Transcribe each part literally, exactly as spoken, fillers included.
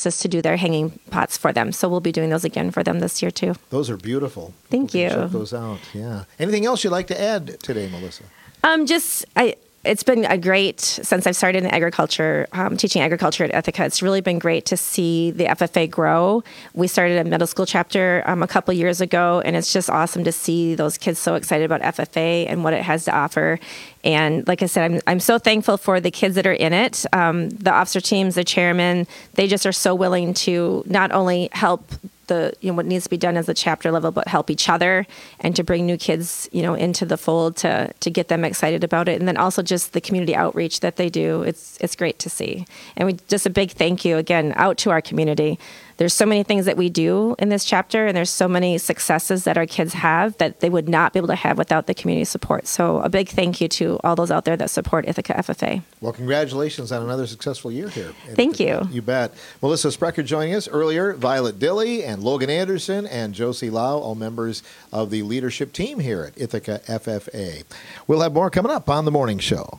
asked us to do their hanging pots for them. So we'll be doing those again for them this year, too. Those are beautiful. Thank People you. can check those out, yeah. Anything else you'd like to add today, Melissa? Um, just, I... It's been a great, since I've started in agriculture, um, teaching agriculture at Ithaca, it's really been great to see the F F A grow. We started a middle school chapter um, a couple years ago, and it's just awesome to see those kids so excited about F F A and what it has to offer. And like I said, I'm I'm so thankful for the kids that are in it. Um, the officer teams, the chairman, they just are so willing to not only help the, you know, what needs to be done as a chapter level, but help each other and to bring new kids, you know, into the fold to to get them excited about it. And then also just the community outreach that they do. It's it's great to see. And we just a big thank you again out to our community. There's so many things that we do in this chapter, and there's so many successes that our kids have that they would not be able to have without the community support. So a big thank you to all those out there that support Ithaca F F A. Well, congratulations on another successful year here. Thank you. You bet. Melissa Sprecher joining us earlier, Violet Dilley and Logan Anderson and Josie Lau, all members of the leadership team here at Ithaca F F A. We'll have more coming up on The Morning Show.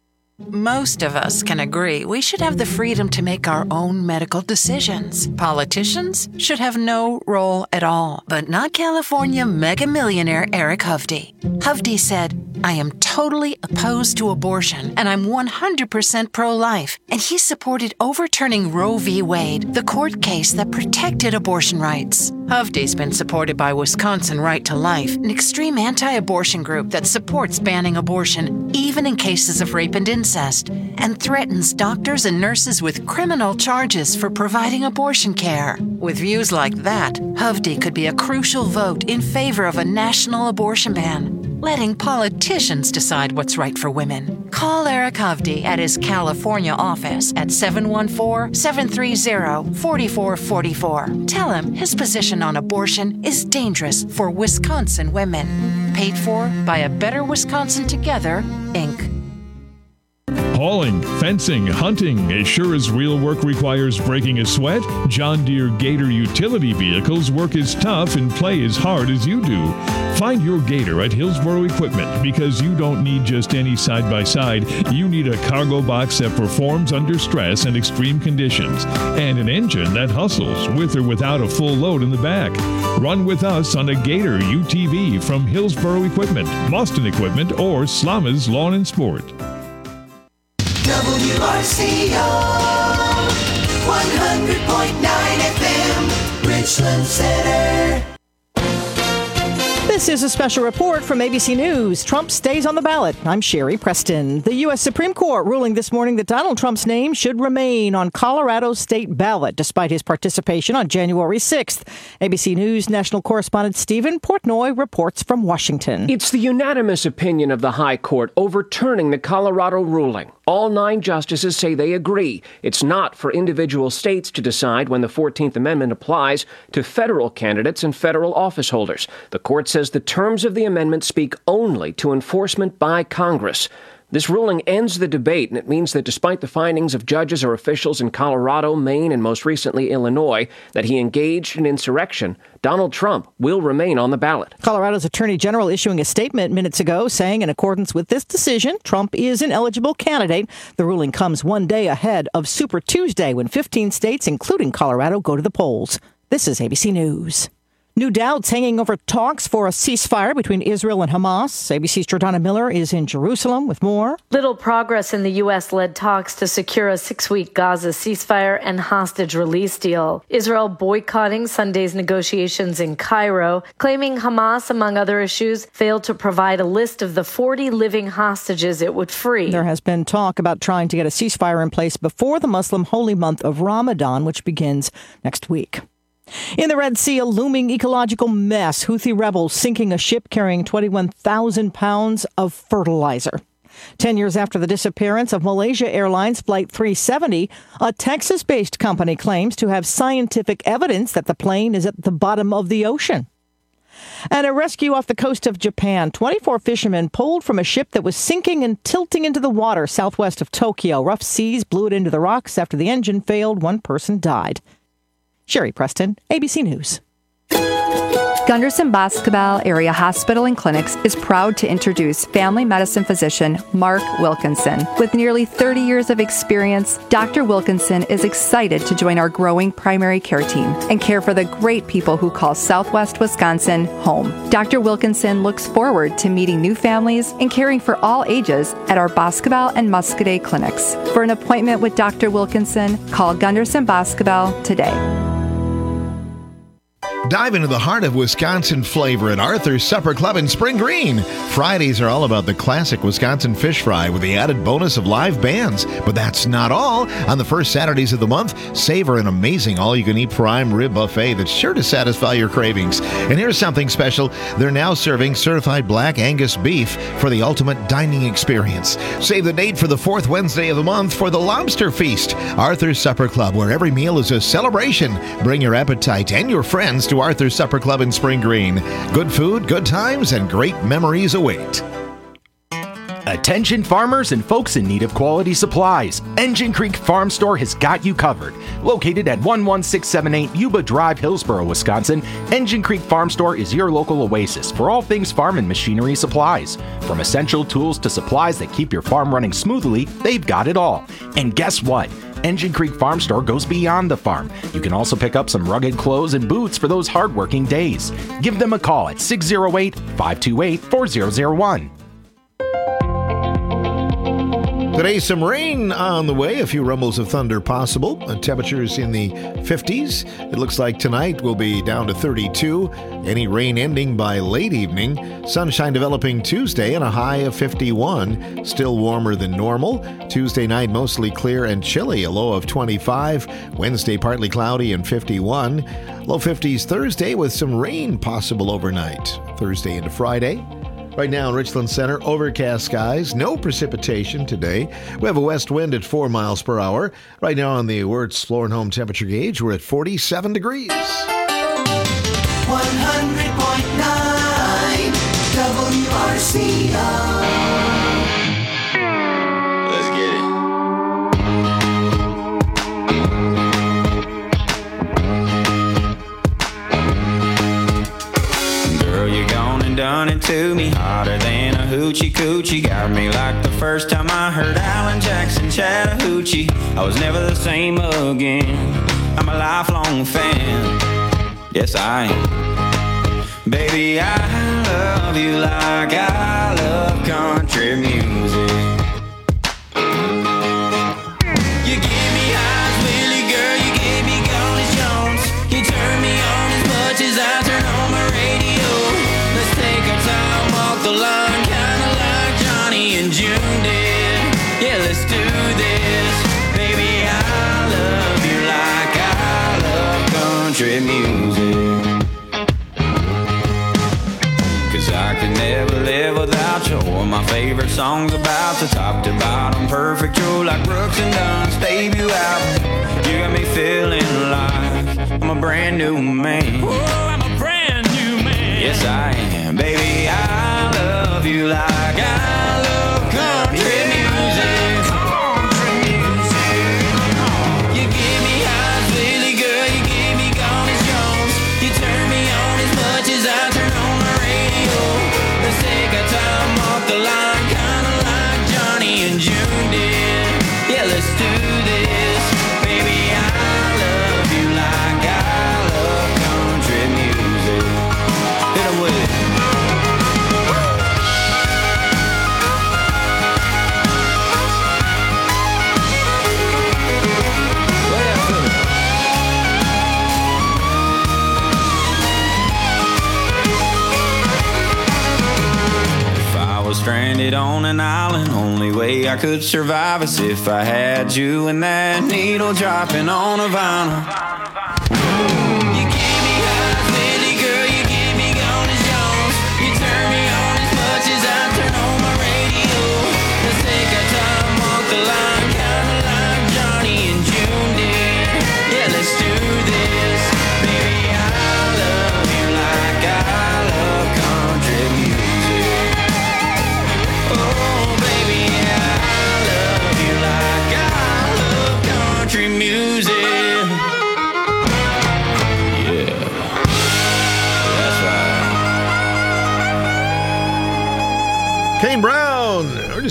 Most of us can agree we should have the freedom to make our own medical decisions. Politicians should have no role at all, but not California mega millionaire Eric Hovde. Hovde said, "I am totally opposed to abortion, and I'm one hundred percent pro-life." And he supported overturning Roe v. Wade, the court case that protected abortion rights. Hovde's been supported by Wisconsin Right to Life, an extreme anti-abortion group that supports banning abortion, even in cases of rape and incest, and threatens doctors and nurses with criminal charges for providing abortion care. With views like that, Hovde could be a crucial vote in favor of a national abortion ban, letting politicians decide what's right for women. Call Eric Hovde at his California office at seven one four, seven three zero, four four four four. Tell him his position on abortion is dangerous for Wisconsin women. Paid for by A Better Wisconsin Together, Incorporated. Hauling, fencing, hunting. As sure as real work requires breaking a sweat, John Deere Gator utility vehicles work as tough and play as hard as you do. Find your Gator at Hillsboro Equipment, because you don't need just any side-by-side. You need a cargo box that performs under stress and extreme conditions, and an engine that hustles with or without a full load in the back. Run with us on a Gator U T V from Hillsboro Equipment, Boston Equipment, or Slama's Lawn and Sport. W R C O one hundred point nine F M, Richland Center. This is a special report from A B C News. Trump stays on the ballot. I'm Sherry Preston. The U S Supreme Court ruling this morning that Donald Trump's name should remain on Colorado's state ballot despite his participation on January sixth. A B C News national correspondent Stephen Portnoy reports from Washington. It's the unanimous opinion of the High Court overturning the Colorado ruling. All nine justices say they agree. It's not for individual states to decide when the fourteenth Amendment applies to federal candidates and federal office holders. The court says the terms of the amendment speak only to enforcement by Congress. This ruling ends the debate, and it means that despite the findings of judges or officials in Colorado, Maine, and most recently Illinois that he engaged in insurrection, Donald Trump will remain on the ballot. Colorado's Attorney General issuing a statement minutes ago saying in accordance with this decision, Trump is an eligible candidate. The ruling comes one day ahead of Super Tuesday when fifteen states, including Colorado, go to the polls. This is A B C News. New doubts hanging over talks for a ceasefire between Israel and Hamas. A B C's Jordana Miller is in Jerusalem with more. Little progress in the U S-led talks to secure a six-week Gaza ceasefire and hostage release deal. Israel boycotting Sunday's negotiations in Cairo, claiming Hamas, among other issues, failed to provide a list of the forty living hostages it would free. There has been talk about trying to get a ceasefire in place before the Muslim holy month of Ramadan, which begins next week. In the Red Sea, a looming ecological mess. Houthi rebels sinking a ship carrying twenty-one thousand pounds of fertilizer. Ten years after the disappearance of Malaysia Airlines Flight three seventy, a Texas-based company claims to have scientific evidence that the plane is at the bottom of the ocean. And a rescue off the coast of Japan. twenty-four fishermen pulled from a ship that was sinking and tilting into the water southwest of Tokyo. Rough seas blew it into the rocks. After the engine failed, one person died. Sherry Preston, A B C News. Gunderson Basketball Area Hospital and Clinics is proud to introduce family medicine physician Mark Wilkinson. With nearly thirty years of experience, Doctor Wilkinson is excited to join our growing primary care team and care for the great people who call Southwest Wisconsin home. Doctor Wilkinson looks forward to meeting new families and caring for all ages at our Basketball and Muscadet clinics. For an appointment with Doctor Wilkinson, call Gunderson Basketball today. Dive into the heart of Wisconsin flavor at Arthur's Supper Club in Spring Green. Fridays are all about the classic Wisconsin fish fry with the added bonus of live bands. But that's not all. On the first Saturdays of the month, savor an amazing all-you-can-eat prime rib buffet that's sure to satisfy your cravings. And here's something special. They're now serving certified black Angus beef for the ultimate dining experience. Save the date for the fourth Wednesday of the month for the Lobster Feast. Arthur's Supper Club, where every meal is a celebration. Bring your appetite and your friends to Arthur's Supper Club in Spring Green. Good food, good times, and great memories await. Attention farmers and folks in need of quality supplies. Engine Creek Farm Store has got you covered. Located at one one six seven eight Yuba Drive, Hillsboro, Wisconsin, Engine Creek Farm Store is your local oasis for all things farm and machinery supplies. From essential tools to supplies that keep your farm running smoothly, they've got it all. And guess what? Engine Creek Farm Store goes beyond the farm. You can also pick up some rugged clothes and boots for those hardworking days. Give them a call at six oh eight, five two eight, four zero zero one. Today, some rain on the way, a few rumbles of thunder possible. Uh, temperatures in the fifties. It looks like tonight will be down to thirty-two. Any rain ending by late evening. Sunshine developing Tuesday and a high of fifty-one. Still warmer than normal. Tuesday night mostly clear and chilly, a low of twenty-five. Wednesday partly cloudy and fifty-one. Low fifties Thursday with some rain possible overnight. Thursday into Friday. Right now in Richland Center, overcast skies, no precipitation today. We have a west wind at four miles per hour. Right now on the Wertz Floor and Home Temperature Gauge, we're at forty-seven degrees. one hundred point nine W R C O. Let's get it. Girl, you gone and done it to me, hotter than a hoochie coochie. Got me like the first time I heard Alan Jackson Chattahoochee. I was never the same again. I'm a lifelong fan. Yes, I am. Baby, I love you like I love country music. You give me eyes, Willie, girl, you gave me Gladys Jones. You turn me on as much as I turn on my radio. Let's take our time, walk the line, kinda like Johnny and June did. Yeah, let's do this. Baby, I love you like I love country music. I could never live without you. Or my favorite songs about the top to bottom, perfect. You're like Brooks and Dunn's debut album. You got me feeling like I'm a brand new man. Whoa, I'm a brand new man. Yes, I am. Baby, I love you like I love country music. Country music. You give me eyes, Lily girl. You give me Gladys Jones. You turn me on as much as I turn on my radio. Let's take our time off the line, kinda like Johnny and June did. Yeah, let's do this. Baby, I love you like I love country music. Hit 'em with it. Stranded on an island, only way I could survive is if I had you and that needle dropping on a vinyl. You give me eyes, Lily girl, you give me Gladys Jones. You turn me on as much as I turn on my radio. Let's take our time, walk the line, kinda like Johnny and June did. Yeah, let's do this. Baby, I love you like I love country music. Country music.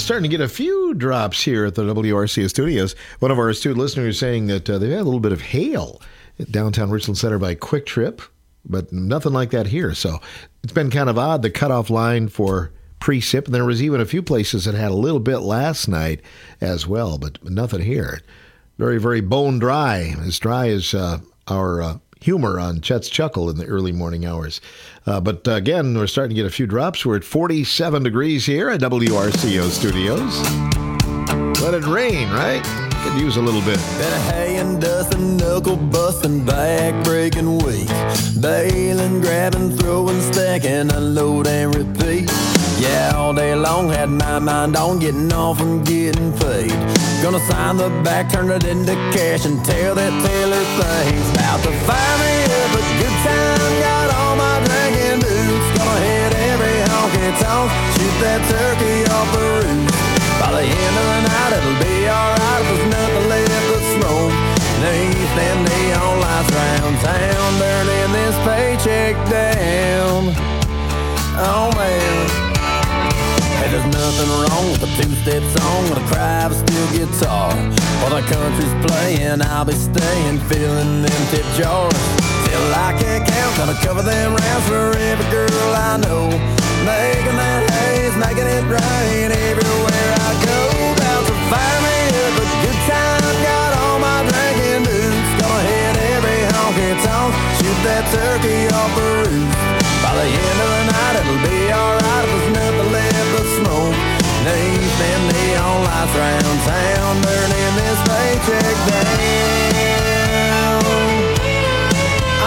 starting to get a few drops here at the W R C A studios. One of our astute listeners saying that uh, they've had a little bit of hail at downtown Richland Center by Quick Trip, but nothing like that here. So it's been kind of odd, the cutoff line for precip. And there was even a few places that had a little bit last night as well, but nothing here. Very, very bone dry. As dry as uh, our uh, humor on Chet's Chuckle in the early morning hours. Uh, but uh, again, we're starting to get a few drops. We're at forty-seven degrees here at W R C O Studios. Let it rain, right? Could use a little bit. Been a hay and dust and knuckle busting, back breaking week. Bailing, grabbing, throwing, stacking, unload and repeat. Yeah, all day long had my mind on getting off and getting paid. Gonna sign the back, turn it into cash, and tell that Taylor thing's about to fire me up a good time. Got all my drinking boots. Gonna hit every honky tonk, shoot that turkey off the roof. By the end of the night, it'll be alright. There's nothing left but smoke. Neath them neon lights round town, burning this paycheck down. Oh man. Hey, there's nothing wrong with a two-step song with a cry of a steel guitar. While the country's playing, I'll be staying, filling them tip jars. Till I can't count, gonna cover them rounds for every girl I know. Making that haze, making it rain everywhere I go. About to fire me up a good time, got all my drinking boots. Gonna hit every honky tonk, shoot that turkey off the roof. By the end of the night, it'll be alright if there's nothing left but smoke. Neath them neon lights round town, burning this paycheck down. Oh,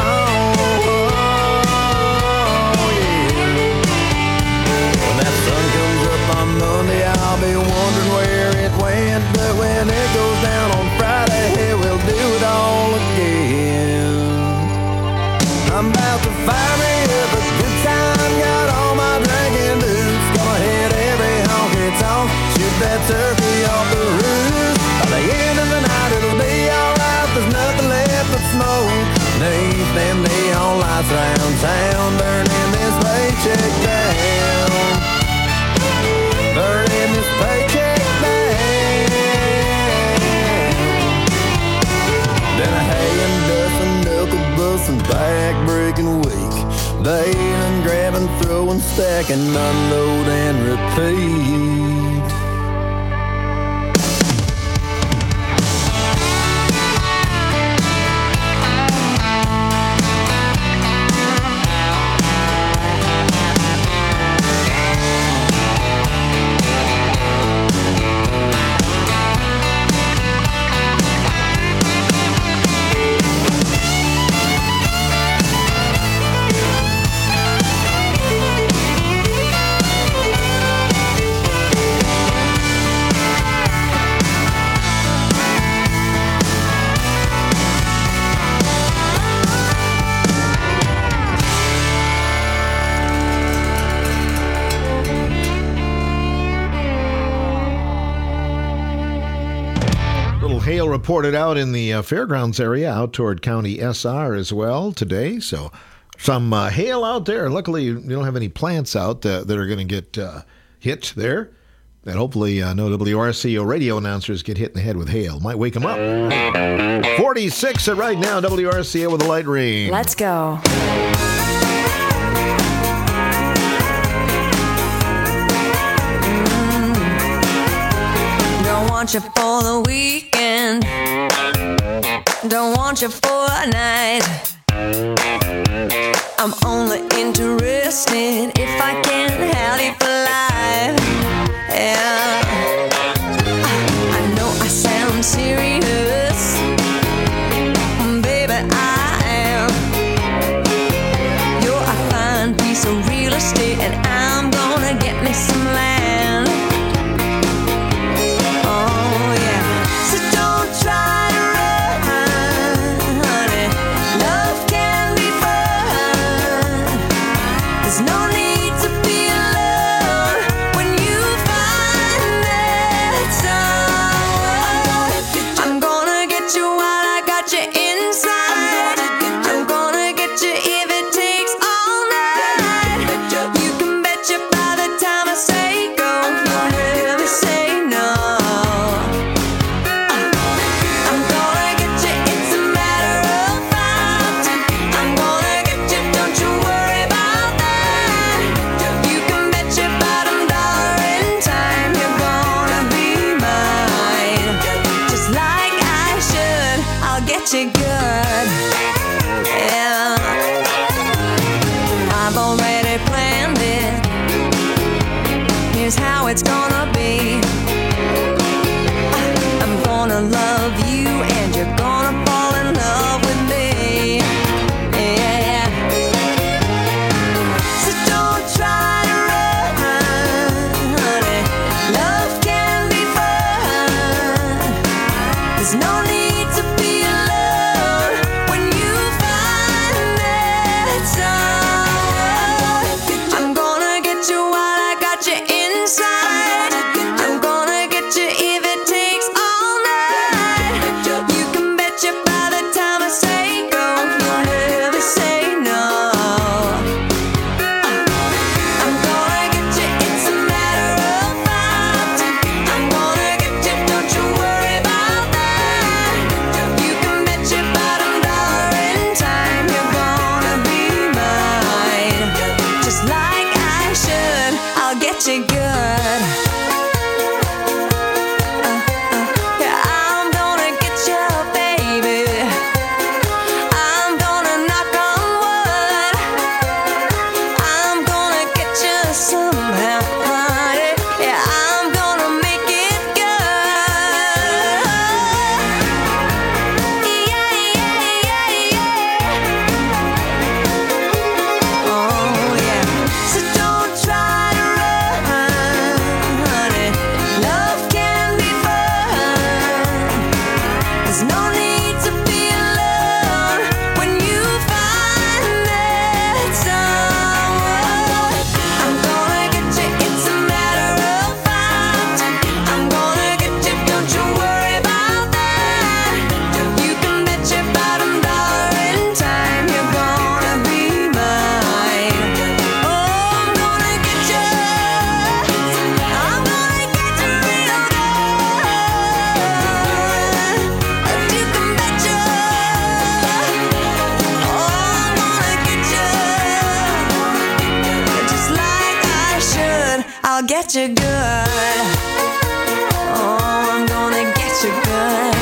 oh, yeah. When that sun comes up on Monday, I'll be wondering where it went. But when it goes down on Friday, hey, we'll do it all again. I'm about to fire me up a good time, got all my drinking boots. Gonna hit every honky tonk, shoot that turkey off the roof. By the end of the night, it'll be alright. There's nothing left but smoke. Neath them neon lights round town, burning this paycheck down. Burning this paycheck down. Then a hay and dust and knuckle bust and back breaking week. Bailing, grabbing, throwing, stacking, unload and repeat. Hail reported out in the uh, fairgrounds area out toward County S R as well today. So some uh, hail out there. Luckily, you don't have any plants out uh, that are going to get uh, hit there. And hopefully uh, no W R C O radio announcers get hit in the head with hail. Might wake them up. forty-six at right now, W R C O with a light rain. Let's go. Don't want you for the weekend. Don't want you for a night. I'm only interested if I can have you for life. Yeah. I know I sound serious, baby, I am. You're a fine piece of real estate, and I'm gonna get me some land. Oh yeah. So don't try to run, honey. Love can be fun. There's no need to be alone when you find that someone. I'm gonna get you while I got you inside. good. Yeah, I've already planned it. Here's how it's gonna be. I'm gonna love you and you're gonna fall in love with me. Yeah. So don't try to run, honey. Love can be fun. There's no need to be alone when you find that someone. I'm gonna get you while I got you inside. I'm gonna get you if it takes all night. You can bet you by the time I say go, you'll never say no. I'm gonna get you, it's a matter of fact. I'm gonna get you, don't you worry about that. You can bet your bottom dollar in time you're gonna be mine. Just like I should, I'll get you good. Yeah, I'm gonna get you, baby. I'm gonna knock on wood. I'm gonna get you somehow, honey. Yeah, I'm gonna make it good. Yeah, yeah, yeah, yeah. Oh, yeah. So don't try to run, honey. Love can be fun. There's no need to be alone when you find that someone. I'm gonna get you, it's a matter of fact. I'm gonna get you, don't you worry about that. You can bet your bottom dollar in time you're gonna be mine. Oh, I'm gonna get you. I'm gonna get you real good. You can bet you. Oh, I'm gonna get you. Just like I should, I'll get you good. Oh, I'm gonna get you good.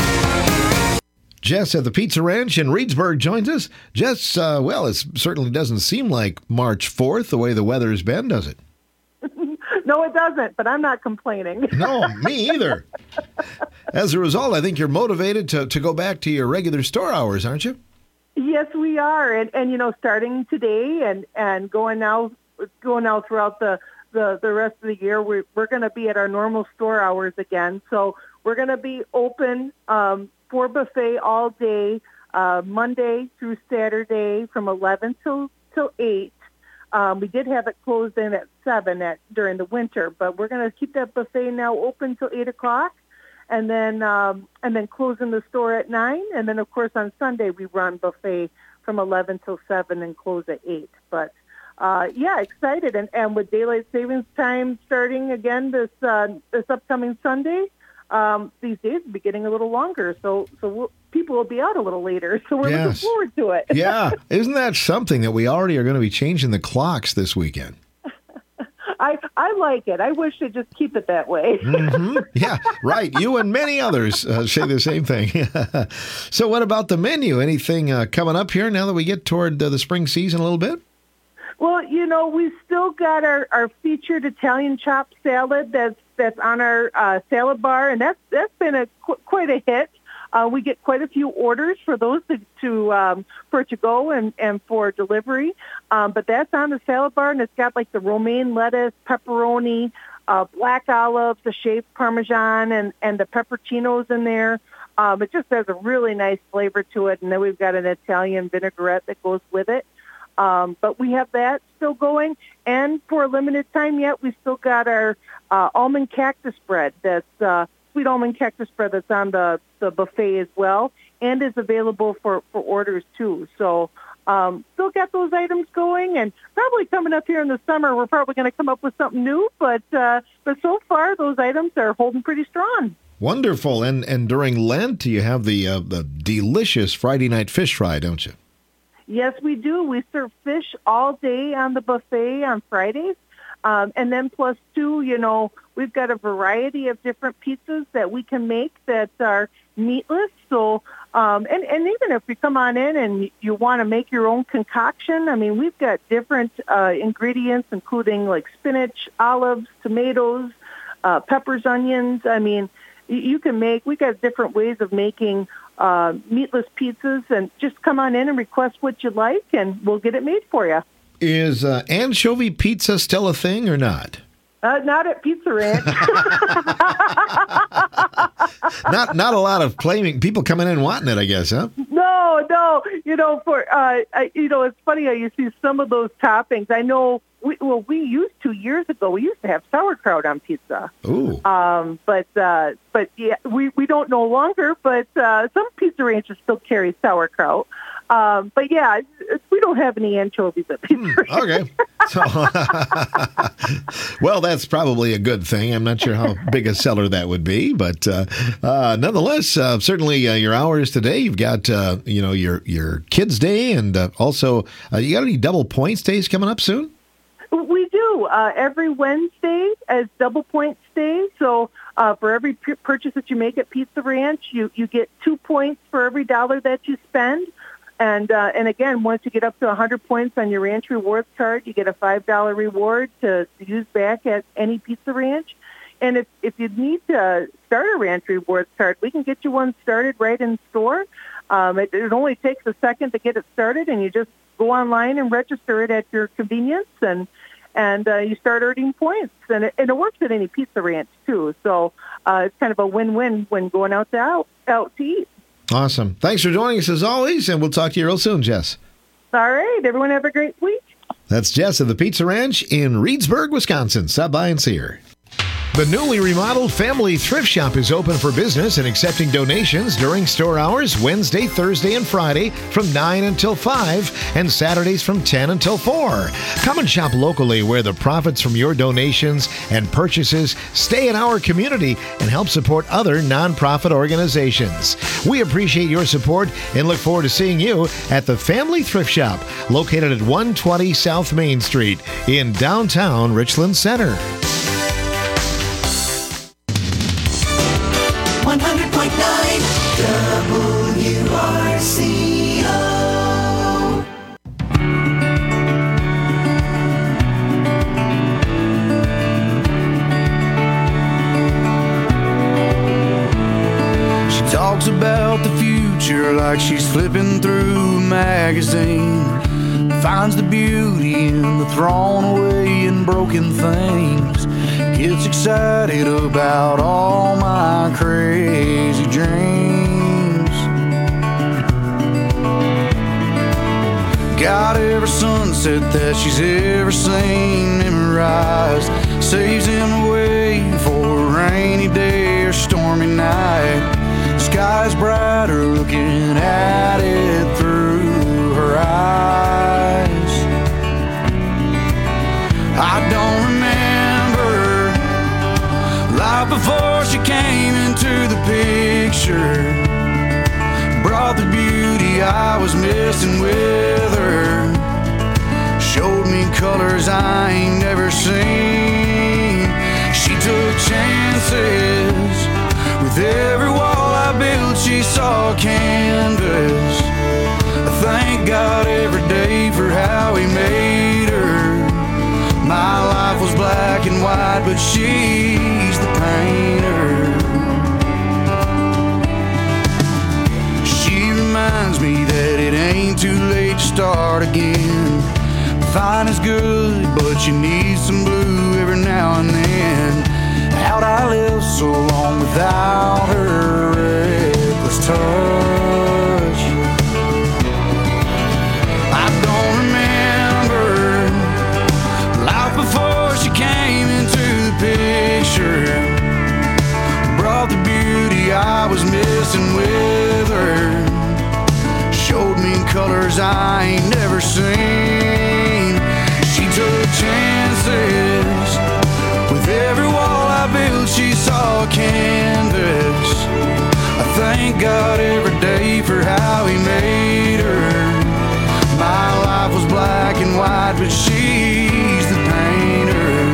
Jess at the Pizza Ranch in Reedsburg joins us. Jess, uh, well, it certainly doesn't seem like March fourth the way the weather's been, does it? No, it doesn't, but I'm not complaining. No, me either. As a result, I think you're motivated to, to go back to your regular store hours, aren't you? Yes, we are, and and you know, starting today and and going now, going now throughout the the, the rest of the year, we're we're going to be at our normal store hours again. So we're going to be open um, for buffet all day, uh, Monday through Saturday from eleven till till eight. Um, we did have it closed in at seven at during the winter, but we're going to keep that buffet now open till eight o'clock. And then um, and then closing the store at nine. And then, of course, on Sunday we run buffet from eleven till seven and close at eight. But, uh, yeah, excited. And, and with daylight savings time starting again this uh, this upcoming Sunday, um, these days will be getting a little longer. So so we'll, people will be out a little later. So we're Yes. looking forward to it. Yeah. Isn't that something that we already are going to be changing the clocks this weekend? I, I like it. I wish they'd just keep it that way. Mm-hmm. Yeah, right. You and many others uh, say the same thing. So what about the menu? Anything uh, coming up here now that we get toward uh, the spring season a little bit? Well, you know, we've still got our, our featured Italian chopped salad that's that's on our uh, salad bar, and that's that's been a qu- quite a hit. Uh, we get quite a few orders for those to, to um, for to go and, and for delivery. Um, but that's on the salad bar, and it's got like the romaine lettuce, pepperoni, uh, black olives, the shaved Parmesan, and, and the pepperoncinos in there. Um, it just has a really nice flavor to it, and then we've got an Italian vinaigrette that goes with it. Um, but we have that still going, and for a limited time yet, we still got our uh, almond cactus bread. That's uh, sweet almond cactus bread that's on the, the buffet as well, and is available for, for orders too. So um, still got those items going, and probably coming up here in the summer, we're probably going to come up with something new. But uh, but so far, those items are holding pretty strong. Wonderful. And and during Lent, you have the uh, the delicious Friday night fish fry, don't you? Yes, we do. We serve fish all day on the buffet on Fridays. Um, and then plus two, you know, we've got a variety of different pizzas that we can make that are meatless. So, um, and, and even if you come on in and you want to make your own concoction, I mean, we've got different uh, ingredients, including like spinach, olives, tomatoes, uh, peppers, onions. I mean, you, you can make, we've got different ways of making uh, meatless pizzas, and just come on in and request what you like, and we'll get it made for you. Is uh, anchovy pizza still a thing or not? Uh, not at Pizza Ranch. not not a lot of claiming people coming in wanting it, I guess, huh? No, no. You know, for uh, I, you know, it's funny how you see some of those toppings. I know. We, well, we used to years ago. We used to have sauerkraut on pizza. Ooh. Um, but uh, but yeah, we, we don't no longer. But uh, some pizza ranches still carry sauerkraut. Um, but yeah, it's, it's, we don't have any anchovies at Pizza Ranch. Okay. So, well, that's probably a good thing. I'm not sure how big a seller that would be, but uh, uh, nonetheless, uh, certainly uh, your hours today. You've got uh, you know your your kids' day, and uh, also uh, you got any double points days coming up soon? We do. Uh, every Wednesday as double points day. So uh, for every p- purchase that you make at Pizza Ranch, you, you get two points for every dollar that you spend. And uh, and again, once you get up to one hundred points on your Ranch Rewards card, you get a five dollars reward to, to use back at any Pizza Ranch. And if, if you need to start a Ranch Rewards card, we can get you one started right in store. Um, it, it only takes a second to get it started, and you just go online and register it at your convenience, and and uh, you start earning points. And it, and it works at any Pizza Ranch, too. So uh, it's kind of a win-win when going out to, out, out to eat. Awesome. Thanks for joining us as always, and we'll talk to you real soon, Jess. All right. Everyone have a great week. That's Jess of the Pizza Ranch in Reedsburg, Wisconsin. Stop by and see her. The newly remodeled Family Thrift Shop is open for business and accepting donations during store hours Wednesday, Thursday, and Friday from nine until five and Saturdays from ten until four. Come and shop locally where the profits from your donations and purchases stay in our community and help support other nonprofit organizations. We appreciate your support and look forward to seeing you at the Family Thrift Shop located at one twenty South Main Street in downtown Richland Center. one hundred point nine W R C O. She talks about the future like she's flipping through a magazine. Finds the beauty in the thrown away and broken things. Gets excited about all my crazy dreams. Got every sunset that she's ever seen memorized. Saves him away for a rainy day or stormy night. Sky's brighter looking at it through her eyes. I don't remember life before she came into the picture. Brought the beauty I was missing with her. Showed me colors I ain't never seen. She took chances. With every wall I built she saw canvas. I thank God every day for how he made her. My life was black and white, but she's the painter. She reminds me that it ain't too late to start again. Fine is good, but you need some blue every now and then. How'd I live so long without her reckless touch? I don't remember life before she came into the picture. Brought the beauty I was missing with her. Showed me colors I ain't never seen. She took chances. With every wall I built she saw canvas. I thank God every day for how he made her. My life was black and white, but she's the painter.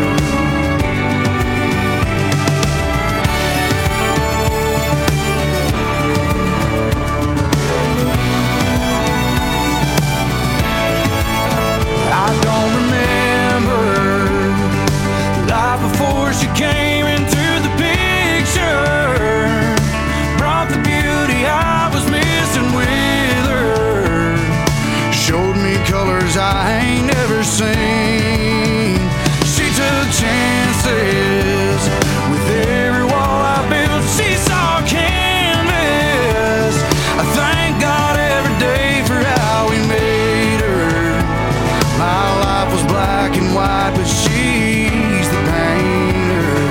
I ain't never seen. She took chances with every wall I built. She saw canvas. I thank God every day for how we made her. My life was black and white, but she's the painter.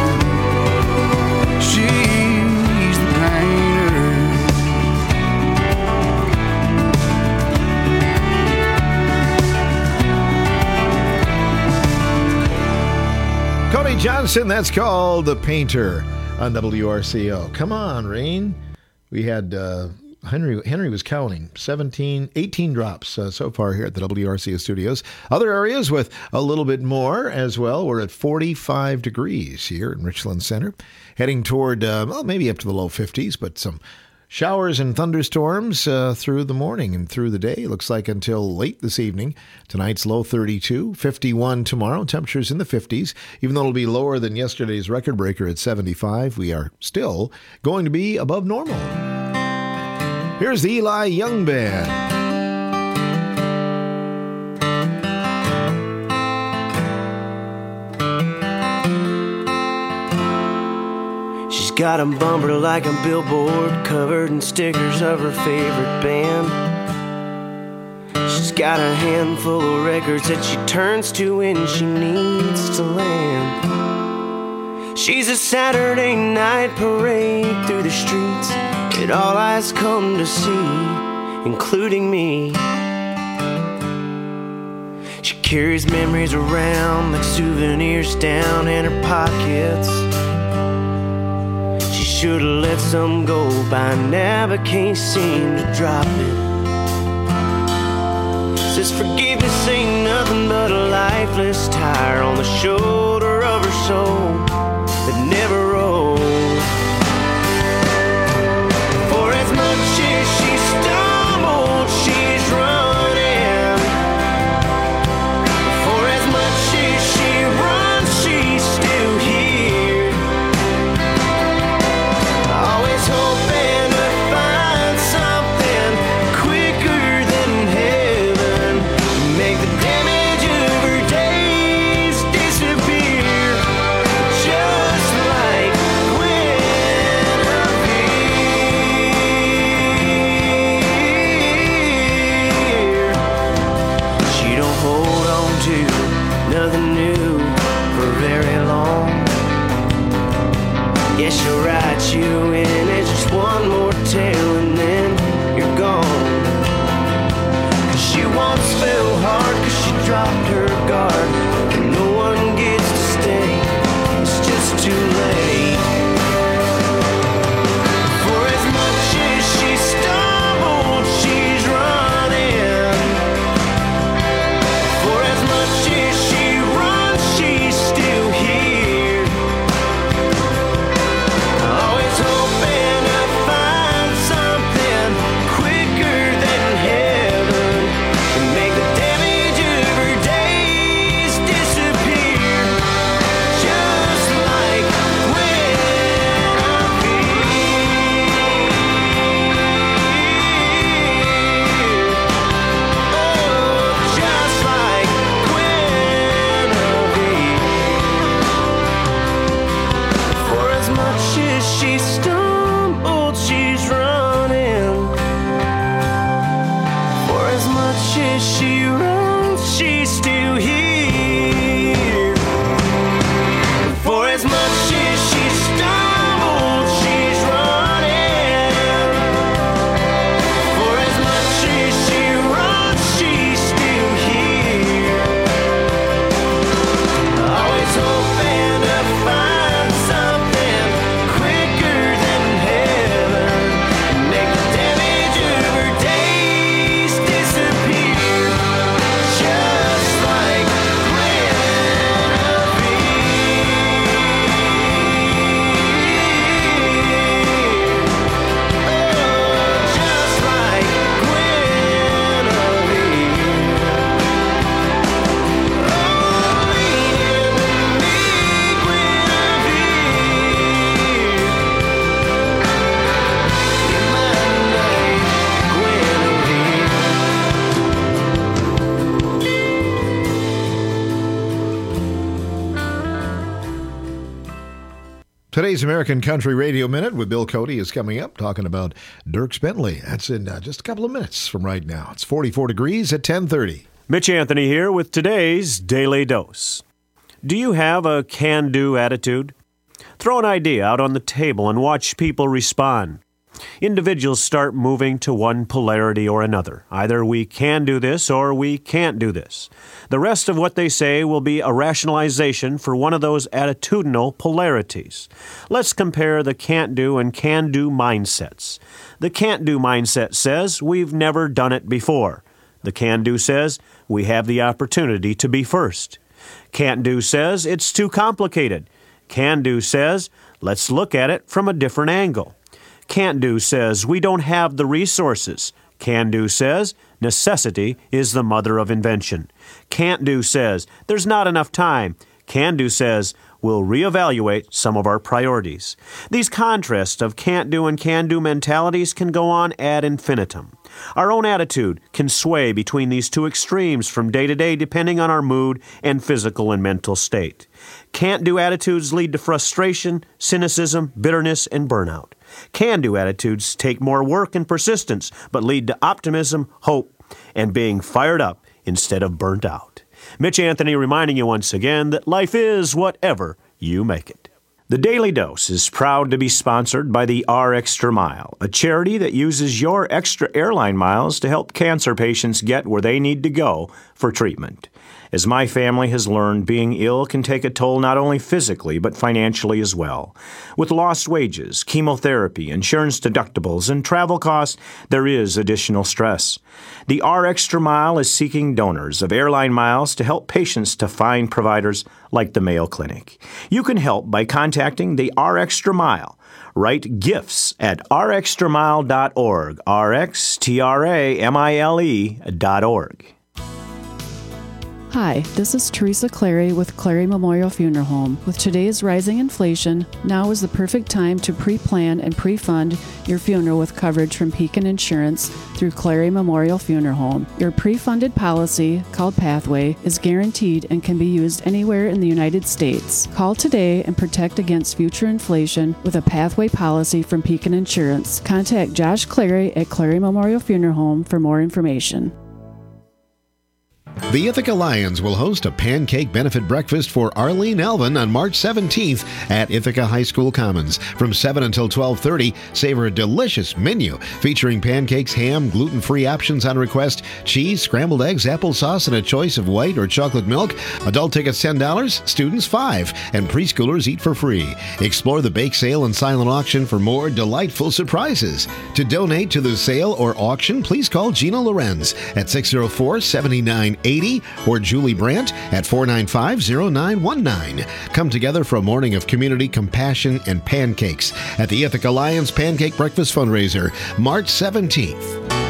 She's the painter. Cody Johnson, that's called The Painter on W R C O. Come on, Rain. We had uh, Henry Henry was counting seventeen, eighteen drops uh, so far here at the W R C O studios. Other areas with a little bit more as well. We're at forty-five degrees here in Richland Center, heading toward, uh, well, maybe up to the low fifties, but some showers and thunderstorms uh, through the morning and through the day. Looks like until late this evening. Tonight's low thirty-two, fifty-one tomorrow. Temperatures in the fifties. Even though it'll be lower than yesterday's record breaker at seventy-five, we are still going to be above normal. Here's the Eli Young Band. She's got a bumper like a billboard covered in stickers of her favorite band. She's got a handful of records that she turns to when she needs to land. She's a Saturday night parade through the streets that all eyes come to see, including me. She carries memories around like souvenirs down in her pockets. She should've let some go by now, but can't seem to drop it. Says forgiveness ain't nothing but a lifeless tire on the shoulder of her soul that never rolls. For as much as she stumbled, she's running. For as much as she runs, she's still here. Always hoping to find something quicker than heaven, make the damage of her days disappear, just like Guinevere. She don't hold on to nothing new for very long. Yeah, she'll write you in as just one more tale and then you're gone. Cause she once fell hard cause she dropped her guard, and no one gets to stay, it's just too late. For as much as she stumbled, she's running. For as much as she runs, she's still here. Always hoping to find something quicker than heaven, and make the damage of her days disappear, just like Guinevere. Oh, just like Guinevere. For as much as she stumbled, she's running. For as much as she runs, she's still here. For as much as she stumbled, she's running. For as much as she runs, she's still here. Always hoping to find something quicker than heaven, make the damage of her days disappear, just like Today's American Country Radio Minute with Bill Cody is coming up, talking about Dierks Bentley. That's in uh, just a couple of minutes from right now. It's forty-four degrees at ten thirty. Mitch Anthony here with today's Daily Dose. Do you have a can-do attitude? Throw an idea out on the table and watch people respond. Individuals start moving to one polarity or another. Either we can do this or we can't do this. The rest of what they say will be a rationalization for one of those attitudinal polarities. Let's compare the can't-do and can-do mindsets. The can't-do mindset says we've never done it before. The can-do says we have the opportunity to be first. Can't-do says it's too complicated. Can-do says let's look at it from a different angle. Can't-do says we don't have the resources. Can-do says necessity is the mother of invention. Can't-do says there's not enough time. Can-do says we'll reevaluate some of our priorities. These contrasts of can't-do and can-do mentalities can go on ad infinitum. Our own attitude can sway between these two extremes from day to day depending on our mood and physical and mental state. Can't-do attitudes lead to frustration, cynicism, bitterness, and burnout. Can-do attitudes take more work and persistence, but lead to optimism, hope, and being fired up instead of burnt out. Mitch Anthony reminding you once again that life is whatever you make it. The Daily Dose is proud to be sponsored by the R Extra Mile, a charity that uses your extra airline miles to help cancer patients get where they need to go for treatment. As my family has learned, being ill can take a toll not only physically, but financially as well. With lost wages, chemotherapy, insurance deductibles, and travel costs, there is additional stress. The R Extra Mile is seeking donors of airline miles to help patients to find providers like the Mayo Clinic. You can help by contacting the R Extra Mile. Write gifts at r extra mile dot org, R X T R A M I L E dot org. Hi, this is Teresa Clary with Clary Memorial Funeral Home. With today's rising inflation, now is the perfect time to pre-plan and pre-fund your funeral with coverage from Pekin Insurance through Clary Memorial Funeral Home. Your pre-funded policy, called Pathway, is guaranteed and can be used anywhere in the United States. Call today and protect against future inflation with a Pathway policy from Pekin Insurance. Contact Josh Clary at Clary Memorial Funeral Home for more information. The Ithaca Lions will host a pancake benefit breakfast for Arlene Alvin on March seventeenth at Ithaca High School Commons. From seven until twelve thirty, savor a delicious menu featuring pancakes, ham, gluten-free options on request, cheese, scrambled eggs, applesauce, and a choice of white or chocolate milk. Adult tickets ten dollars, students five dollars, and preschoolers eat for free. Explore the bake sale and silent auction for more delightful surprises. To donate to the sale or auction, please call Gina Lorenz at six oh four, seven nine eighty or Julie Brandt at four nine five, oh nine one nine. Come together for a morning of community, compassion, and pancakes at the Ithaca Lions Pancake Breakfast Fundraiser, March seventeenth.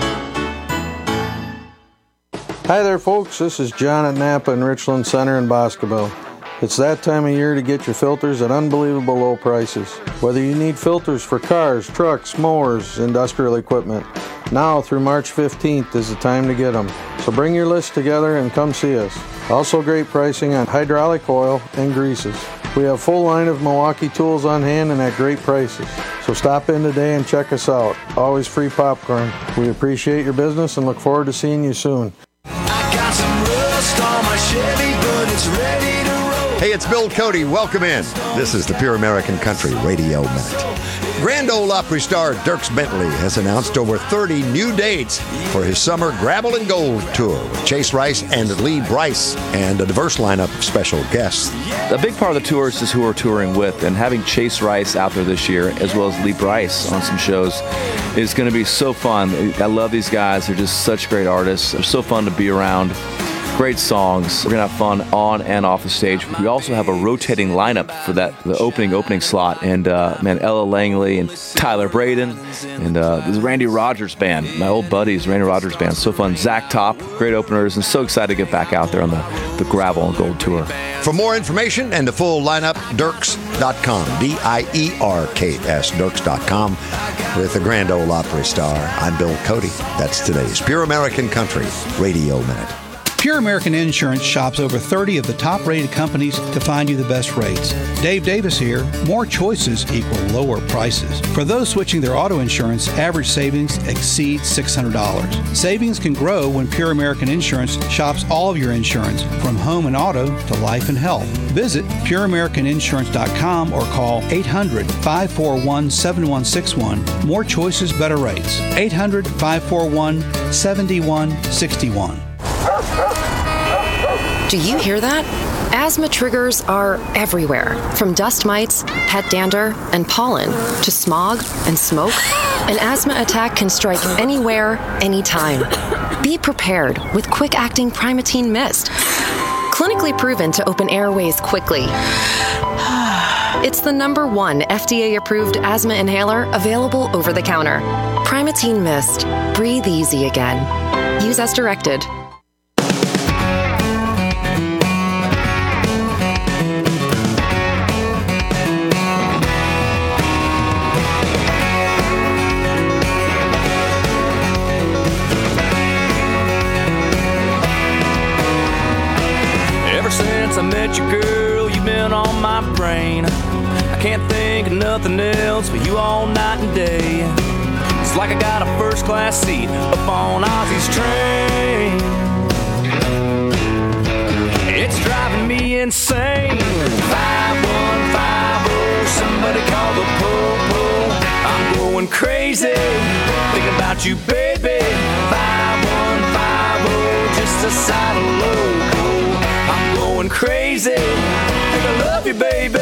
Hi there, folks. This is John at Napa and Richland Center in Boscobel. It's that time of year to get your filters at unbelievable low prices. Whether you need filters for cars, trucks, mowers, industrial equipment, now through March fifteenth is the time to get them. So bring your list together and come see us. Also great pricing on hydraulic oil and greases. We have full line of Milwaukee tools on hand and at great prices. So stop in today and check us out. Always free popcorn. We appreciate your business and look forward to seeing you soon. I got some rust on my Chevy, but it's ready to roll. Hey, it's Bill Cody. Welcome in. This is the Pure American Country Radio Minute. Grand Ole Opry star Dierks Bentley has announced over thirty new dates for his summer Gravel and Gold tour with Chase Rice and Lee Brice and a diverse lineup of special guests. A big part of the tour is just who we're touring with, and having Chase Rice out there this year, as well as Lee Brice on some shows, is going to be so fun. I love these guys. They're just such great artists. They're so fun to be around. Great songs. We're going to have fun on and off the stage. We also have a rotating lineup for that, the opening opening slot. And, uh, man, Ella Langley and Tyler Braden and uh, this Randy Rogers Band, my old buddies, Randy Rogers Band. So fun. Zach Top, great openers, and so excited to get back out there on the, the Gravel and Gold Tour. For more information and the full lineup, Dierks dot com, D I E R K S, Dierks dot com. With the Grand Ole Opry star, I'm Bill Cody. That's today's Pure American Country Radio Minute. Pure American Insurance shops over thirty of the top-rated companies to find you the best rates. Dave Davis here. More choices equal lower prices. For those switching their auto insurance, average savings exceeds six hundred dollars. Savings can grow when Pure American Insurance shops all of your insurance, from home and auto to life and health. Visit pure american insurance dot com or call eight hundred, five four one, seven one six one. More choices, better rates. eight hundred, five four one, seven one six one. Do you hear that? Asthma triggers are everywhere, from dust mites, pet dander, and pollen, to smog and smoke. An asthma attack can strike anywhere, anytime. Be prepared with quick-acting Primatene Mist. Clinically proven to open airways quickly. It's the number one F D A-approved asthma inhaler available over the counter. Primatene Mist. Breathe easy again. Use as directed. Ever since I met you, girl, you've been on my brain. I can't think of nothing else but you all night and day. It's like I got a first-class seat up on Ozzy's train. It's driving me insane. five one five oh, somebody call the po-po. I'm going crazy, thinking about you, baby. five one five oh, just a side of loco. I'm going crazy, think I love you, baby.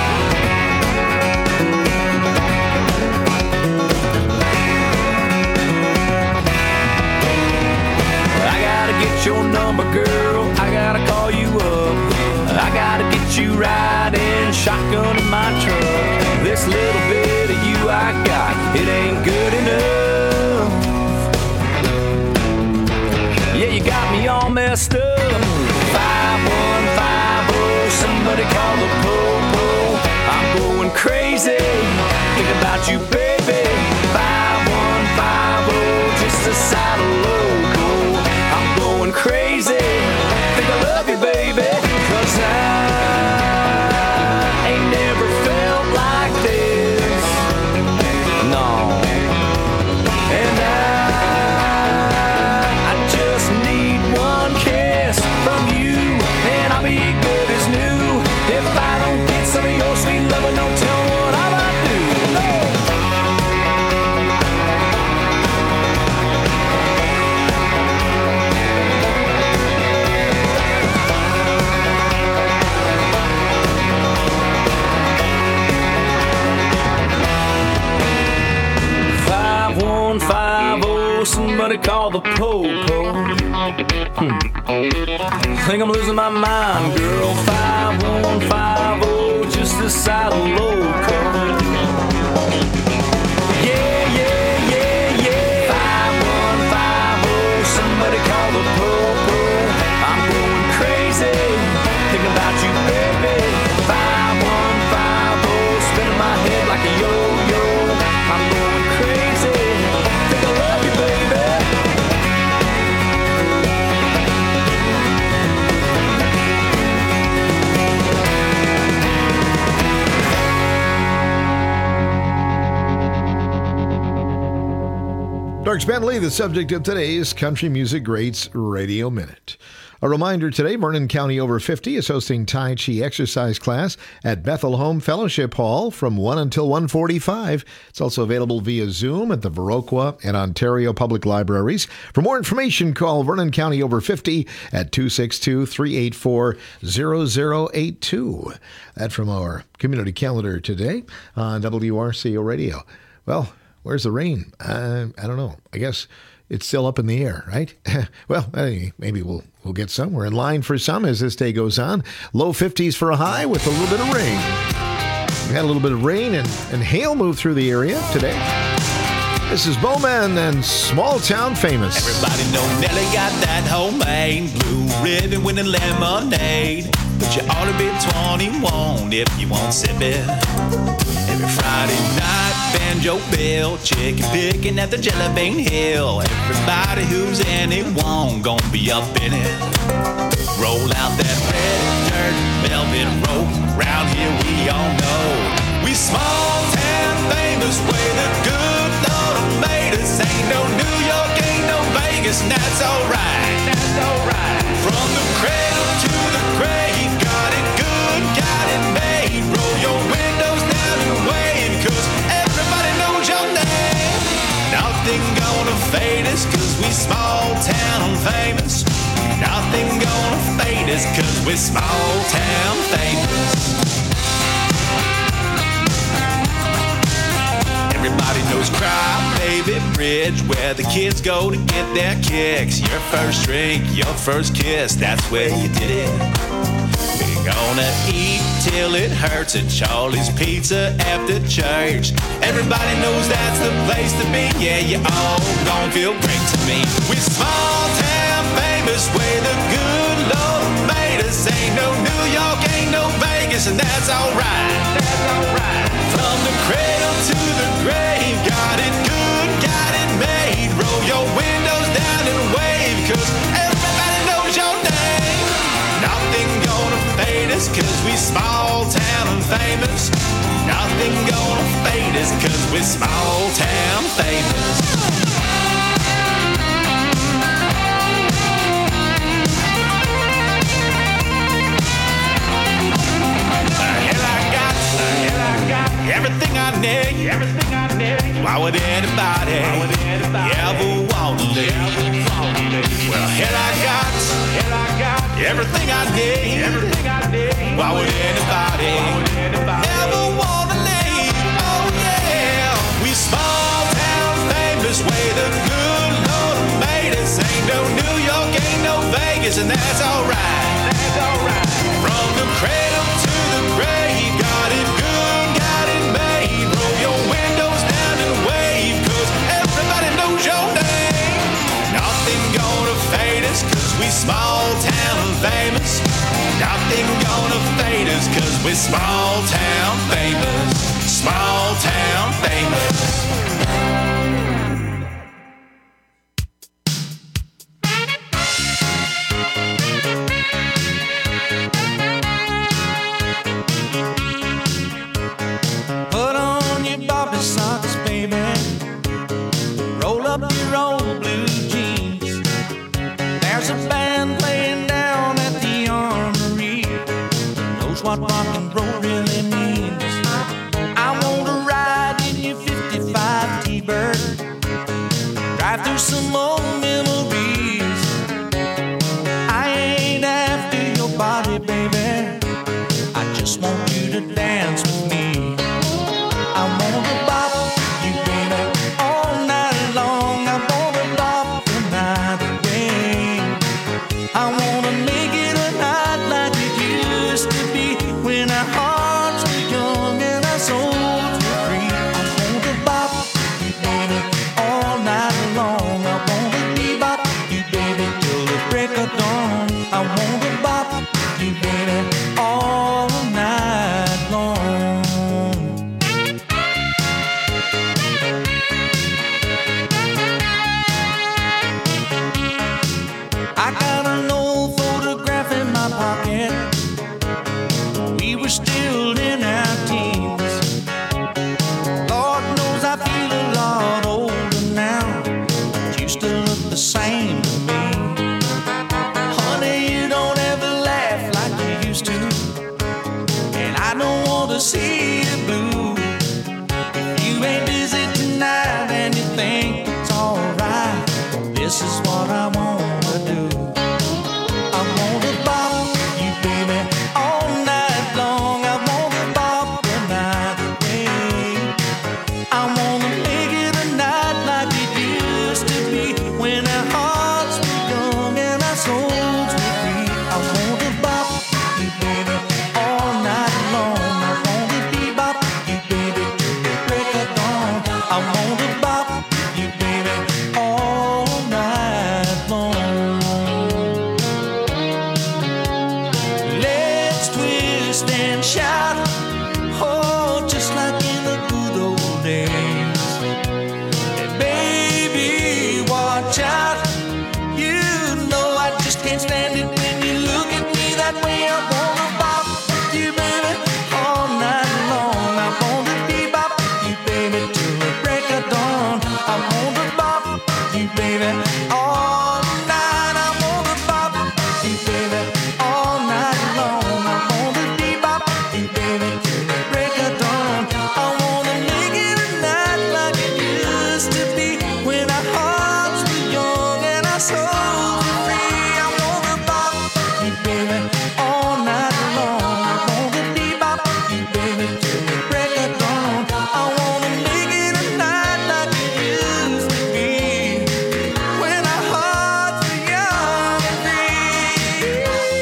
I gotta get your number, girl, I gotta call you up. I gotta get you riding shotgun in my truck. This little bit of you I got, it ain't good enough. Yeah, you got me all messed up. five one five oh, somebody call the po-po. I'm going crazy, think about you, baby. five one five oh, just a side of loco. I'm going crazy, think I love you, baby. Cause I ain't never felt like this, no. And I, I just need one kiss from you, and I'll be good as new. If I don't get some of your sweet love, don't tell me what I might do. five one five oh, somebody call the po-po. Hmm. Think I'm losing my mind, girl. five one five oh, just a side of loco. Yeah, yeah, yeah, yeah. five one five oh, somebody call the po-po. I'm going crazy, thinking about you, baby. five one five oh, spinning my head like a yo-yo. I'm going crazy, think I love you, baby. Dierks Bentley, the subject of today's Country Music Greats Radio Minute. A reminder today, Vernon County Over fifty is hosting Tai Chi exercise class at Bethel Home Fellowship Hall from one until one forty-five. It's also available via Zoom at the Viroqua and Ontario Public Libraries. For more information, call Vernon County Over fifty at two six two, three eight four, zero zero eight two. That from our community calendar today on W R C O Radio. Well, where's the rain? Uh, I don't know. I guess it's still up in the air, right? Well, maybe we'll we'll get some. We're in line for some as this day goes on. Low fifties for a high with a little bit of rain. We had a little bit of rain and, and hail move through the area today. This is Bowman and Small Town Famous. Everybody know Nelly got that homemade blue ribbon with the lemonade. But you ought to be twenty-one if you want sipping. Every Friday night, banjo bill, chicken picking at the Jelly Bean Hill. Everybody who's anyone gonna be up in it. Roll out that red dirt velvet rope. Round here we all know we small town famous. Way the good Lord made us. Ain't no New York, ain't no Vegas, and that's alright. That's alright. From the cradle to the grave, got it good, got it made. Roll your windows down and wave, 'cause everybody knows your name. Nothing gonna fade us, 'cause we small town famous. Nothing gonna fade us, 'cause we small town famous. Everybody knows Cry Baby Bridge, where the kids go to get their kicks. Your first drink, your first kiss, that's where you did it. We're gonna eat till it hurts at Charlie's Pizza after church. Everybody knows that's the place to be. Yeah, you all gon' feel great to me. We small town famous, way the good Lord made us. Ain't no New York, ain't no Vegas, and that's alright. That's alright. From the cradle to the grave, got it good, got it made. Roll your windows down and wave, 'cause everybody knows your name. Nothing gonna fade us, 'cause we small town famous. Nothing gonna fade us, 'cause we small town famous. Everything I need, everything I need. Why would anybody, Why would anybody ever want to leave? Well, here I got, here I got everything I need, everything I need. Why would anybody, Why would anybody ever want to leave? Oh yeah, we small town famous, way the good Lord made us. Ain't no New York, ain't no Vegas, and that's alright. That's alright. From the cradle to the grave, got it good. Your windows down and wave, 'cause everybody knows your name. Nothing gonna fade us, 'cause we small town famous. Nothing gonna fade us, 'cause we small town famous. Small town famous. What rock and roll really means. I want to ride in your fifty-five T-Bird, drive through some old memories. I ain't after your body, baby. I just want you to dance with me. I want to bop you, baby, all night long. I want to bop the night away. I want to make it a night like it used to be. When our hearts were young and our souls were free. I want to bop you, baby, all night long. I want to bebop you, baby, till the break of dawn. I want to bop you, baby, all night long. I got an old photograph in my pocket. We were still in our teens. Lord knows I feel a lot older now, but you still look the same to me. can't stand it when you look at me that way. I wanna bop with you, baby, all night long. I wanna bebop with you, baby, till the break of dawn. I wanna bop with you, baby, all night. I wanna bop with you, baby, all night long. I wanna bebop with you, baby, till the break of dawn. I wanna make it a night like it used to be when our hearts were young and our souls were free. I wanna bop with you, baby, all night long. I wanna bebop with you, baby, till the break of dawn. I wanna make it a night like it used to be when our hearts were young and free.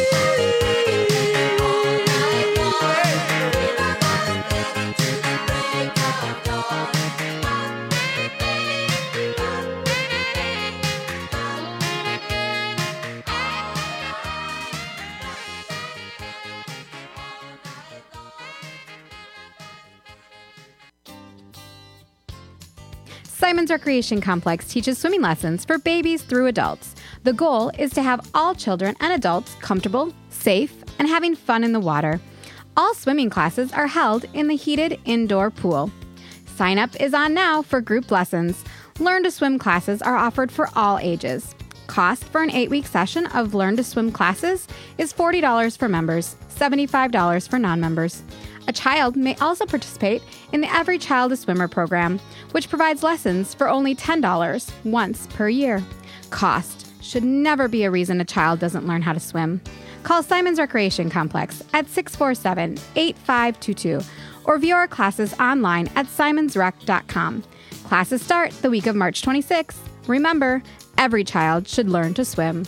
Simon's Recreation Complex teaches swimming lessons for babies through adults. The goal is to have all children and adults comfortable, safe, and having fun in the water. All swimming classes are held in the heated indoor pool. Sign up is on now for group lessons. Learn to swim classes are offered for all ages. Cost for an eight-week session of Learn to Swim classes is forty dollars for members, seventy-five dollars for non-members. A child may also participate in the Every Child a Swimmer program, which provides lessons for only ten dollars once per year. Cost should never be a reason a child doesn't learn how to swim. Call Simon's Recreation Complex at six four seven, eight five two two or view our classes online at simons rec dot com. Classes start the week of March twenty-sixth. Remember, every child should learn to swim.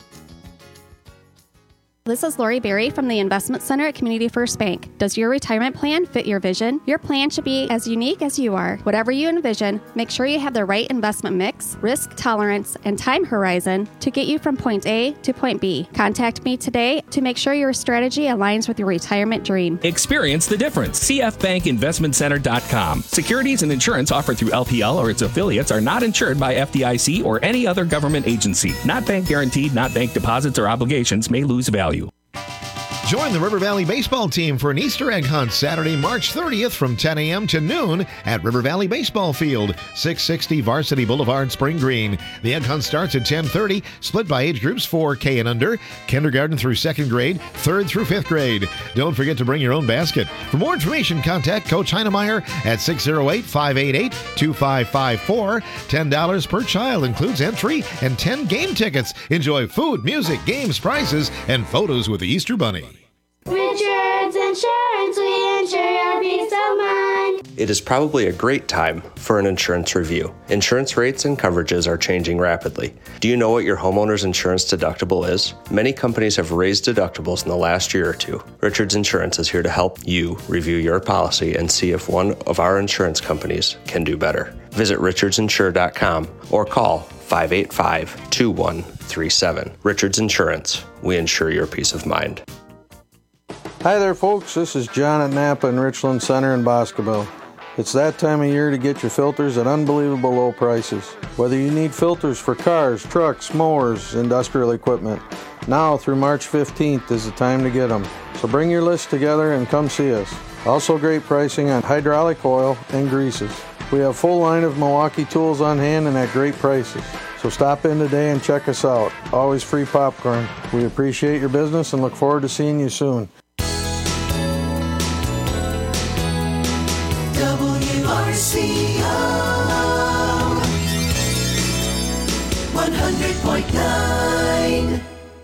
This is Lori Berry from the Investment Center at Community First Bank. Does your retirement plan fit your vision? Your plan should be as unique as you are. Whatever you envision, make sure you have the right investment mix, risk tolerance, and time horizon to get you from point A to point B. Contact me today to make sure your strategy aligns with your retirement dream. Experience the difference. c f bank investment center dot com. Securities and insurance offered through L P L or its affiliates are not insured by F D I C or any other government agency. Not bank guaranteed, not bank deposits or obligations may lose value. Join the River Valley baseball team for an Easter egg hunt Saturday, March thirtieth from ten a.m. to noon at River Valley Baseball Field, six sixty Varsity Boulevard, Spring Green. The egg hunt starts at ten thirty, split by age groups four K and under, kindergarten through second grade, third through fifth grade. Don't forget to bring your own basket. For more information, contact Coach Heinemeyer at six oh eight, five eight eight, two five five four. ten dollars per child includes entry and ten game tickets. Enjoy food, music, games, prizes, and photos with the Easter Bunny. Richards Insurance, we insure your peace of mind. It is probably a great time for an insurance review. Insurance rates and coverages are changing rapidly. Do you know what your homeowner's insurance deductible is? Many companies have raised deductibles in the last year or two. Richards Insurance is here to help you review your policy and see if one of our insurance companies can do better. Visit richards insure dot com or call five eight five, two one three seven. Richards Insurance, we insure your peace of mind. Hi there, folks. This is John at Napa and Richland Center in Boscobel. It's that time of year to get your filters at unbelievable low prices. Whether you need filters for cars, trucks, mowers, industrial equipment, now through March fifteenth is the time to get them. So bring your list together and come see us. Also great pricing on hydraulic oil and greases. We have a full line of Milwaukee tools on hand and at great prices. So stop in today and check us out. Always free popcorn. We appreciate your business and look forward to seeing you soon. W R C O one hundred point nine.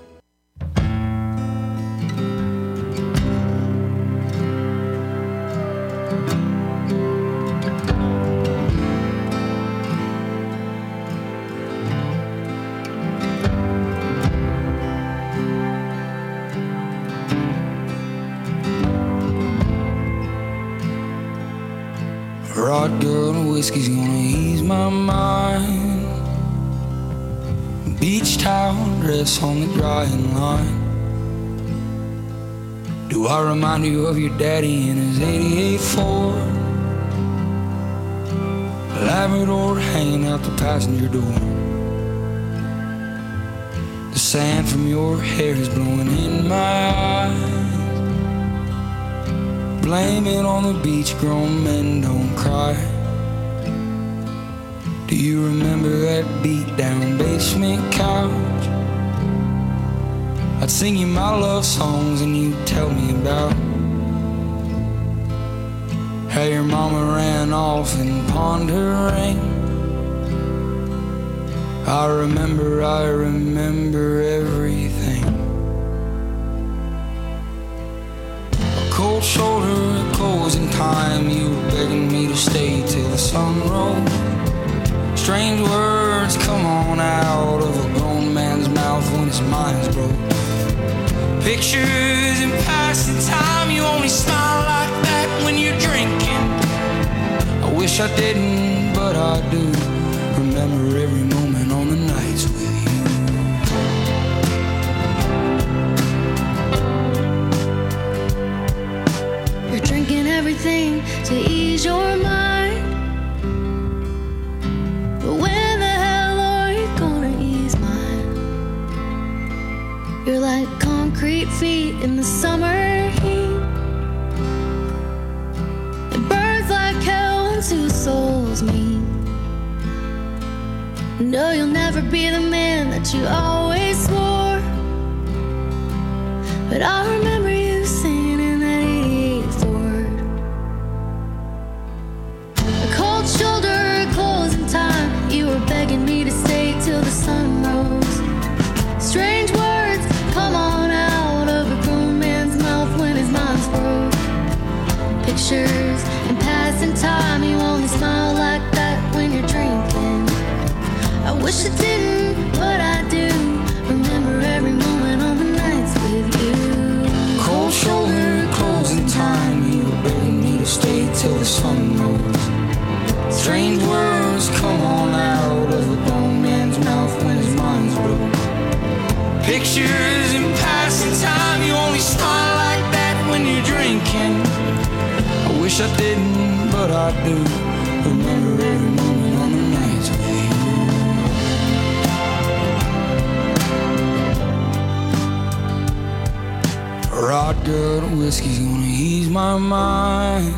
Shotgun whiskey's gonna ease my mind. Beach towel dress on the drying line. Do I remind you of your daddy in his eighty-eight Ford? Labrador hanging out the passenger door. The Sand from your hair is blowing in my eyes. Blame it on the beach, grown men don't cry. Do you remember that beat down basement couch? I'd sing you my love songs and you'd tell me about how your mama ran off and pawned her ring. I remember, I remember everything. A cold shoulder, a closing time. You were begging me to stay till the sun rose. Strange words come on out of a grown man's mouth when his mind's broke. Pictures in passing time. You only smile like that when you're drinking. I wish I didn't, but I do. Remember every moment on the nights with you. You're drinking everything to ease your mind. But when the hell are you gonna ease mine? You're like concrete feet in the summer heat. It burns like hell when two souls meet. No, you'll never be the man that you always swore. But I remember you singing in that eighty-eight Ford. A cold shoulder, closing time. You were begging me to stay till the sun rose. Strange words come on out of a grown man's mouth when his mind's broke. Pictures in passing time. You only smile like that when you're drinking. I wish I didn't, but I do. Remember every moment on the nights with you. cold shoulder, closing time. You were begging me to stay till the sun rose. Strange words come on out of a grown man's mouth when his mind's broke. Pictures in passing time. You only smile like that when you're drinking. I wish I didn't, but I do. Remember every moment on the nights with you. Rod good whiskey's gonna ease my mind.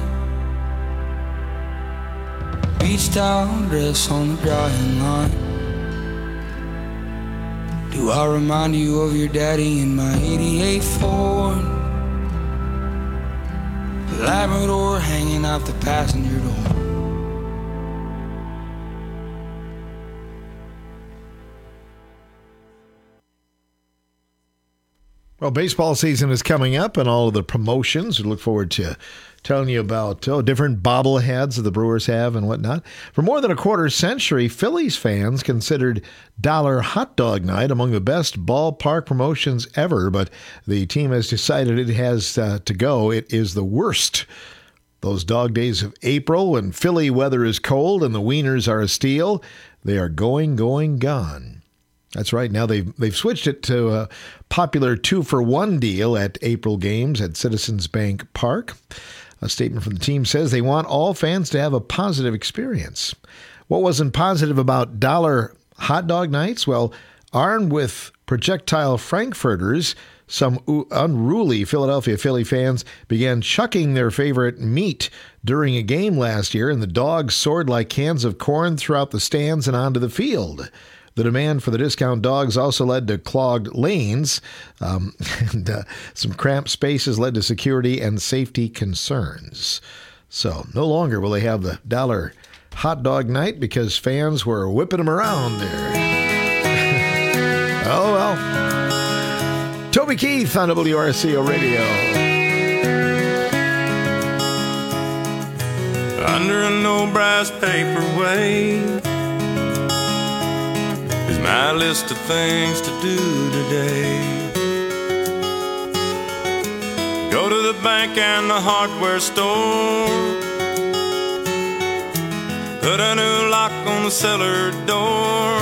Beach towel dress on the drying line. Do I remind you of your daddy in my eighty-eight Ford? Labrador hanging out the passenger door. Well, baseball season is coming up and all of the promotions. We look forward to telling you about oh, different bobbleheads that the Brewers have and whatnot. For more than a quarter century, Phillies fans considered Dollar Hot Dog Night among the best ballpark promotions ever, but the team has decided it has uh, to go. It is the worst. Those dog days of April when Philly weather is cold and the wieners are a steal, they are going, going, gone. That's right. Now they've they've switched it to a popular two-for-one deal at April games at Citizens Bank Park. A statement from the team says they want all fans to have a positive experience. What wasn't positive about Dollar Hot Dog Nights? Well, armed with projectile frankfurters, some unruly Philadelphia Philly fans began chucking their favorite meat during a game last year, and the dogs soared like cans of corn throughout the stands and onto the field. The demand for the discount dogs also led to clogged lanes, um, and uh, some cramped spaces led to security and safety concerns. So no longer will they have the Dollar Hot Dog Night because fans were whipping them around there. Oh, well. Toby Keith on W R C O Radio. Under an old brass paperweight is my list of things to do today. Go to the bank and the hardware store, put a new lock on the cellar door.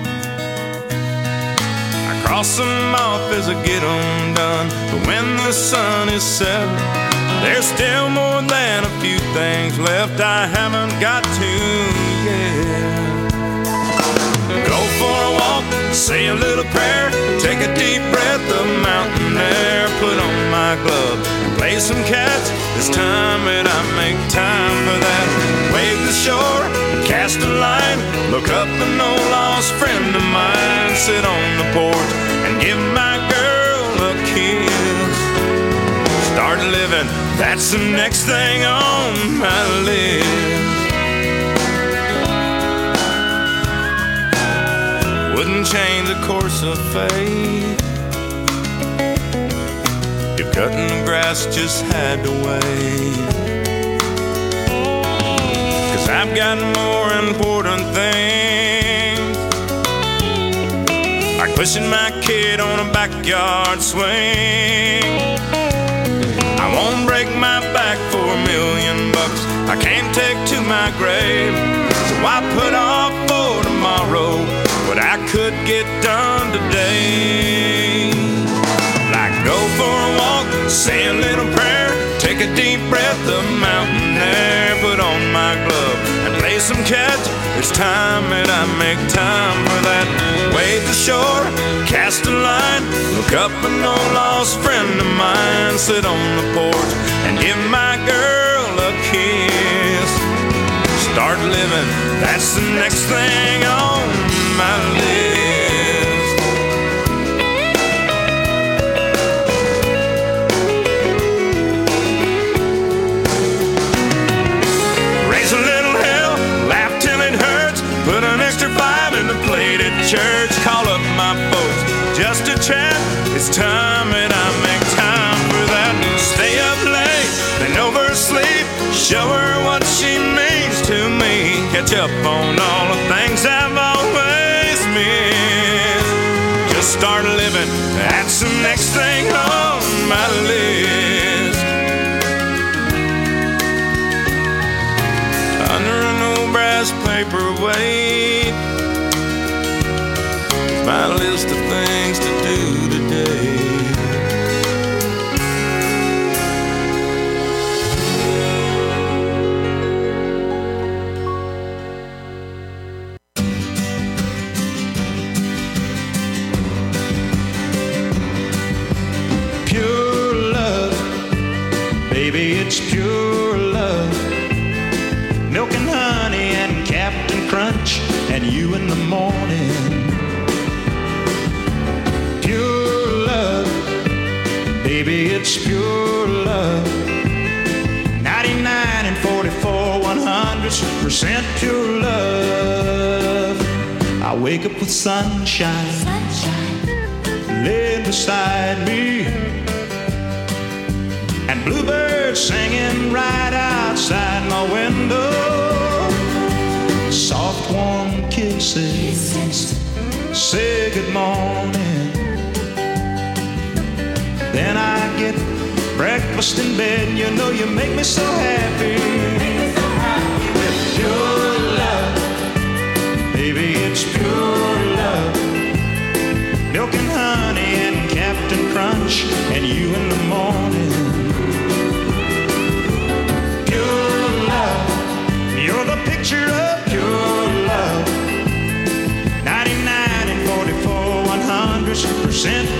I cross them off as I get them done, but when the sun is set, there's still more than a few things left I haven't got to yet. Go for a walk, say a little prayer, take take a deep breath of mountain air, put on my glove and play some catch. It's time that I make time for that. Wave the shore, cast a line, look up an old lost friend of mine, sit on the porch and give my girl a kiss. Start living, that's the next thing on my list. Wouldn't change the course of fate if cutting the grass just had to wait. 'Cause I've got more important things, like pushing my kid on a backyard swing. I won't break my back for a million bucks, I can't take to my grave. So I put off for tomorrow what I could get done today. Like go for a walk, say a little prayer, take a deep breath of mountain air, put on my glove and play some catch. It's time that I make time for that. Wave the shore, cast a line, look up an old lost friend of mine, sit on the porch and give my girl a kiss. Start living, that's the next thing on my list. Raise a little hell, laugh till it hurts, put an extra five in the plate at church, call up my folks just to chat. It's time that I make time for that. Stay up late, then oversleep, show her what she means to me, catch up on all the things I've always missed. Just start living, that's the next thing on my list. Under an old brass paperweight, my list of things to do today. Baby, it's pure love. Milk and honey and Captain Crunch and you in the morning. Pure love. Baby, it's pure love. ninety-nine and forty-four, one hundred percent pure love. I wake up with sunshine, sunshine laying beside me, and bluebirds singing right outside my window. Soft warm kisses say good morning. Then I get breakfast in bed. You know you make me so happy. With pure love, baby, it's pure love. Milk and honey and Captain Crunch and you in the morning. You're the picture of pure love. ninety-nine and forty-four, one hundred percent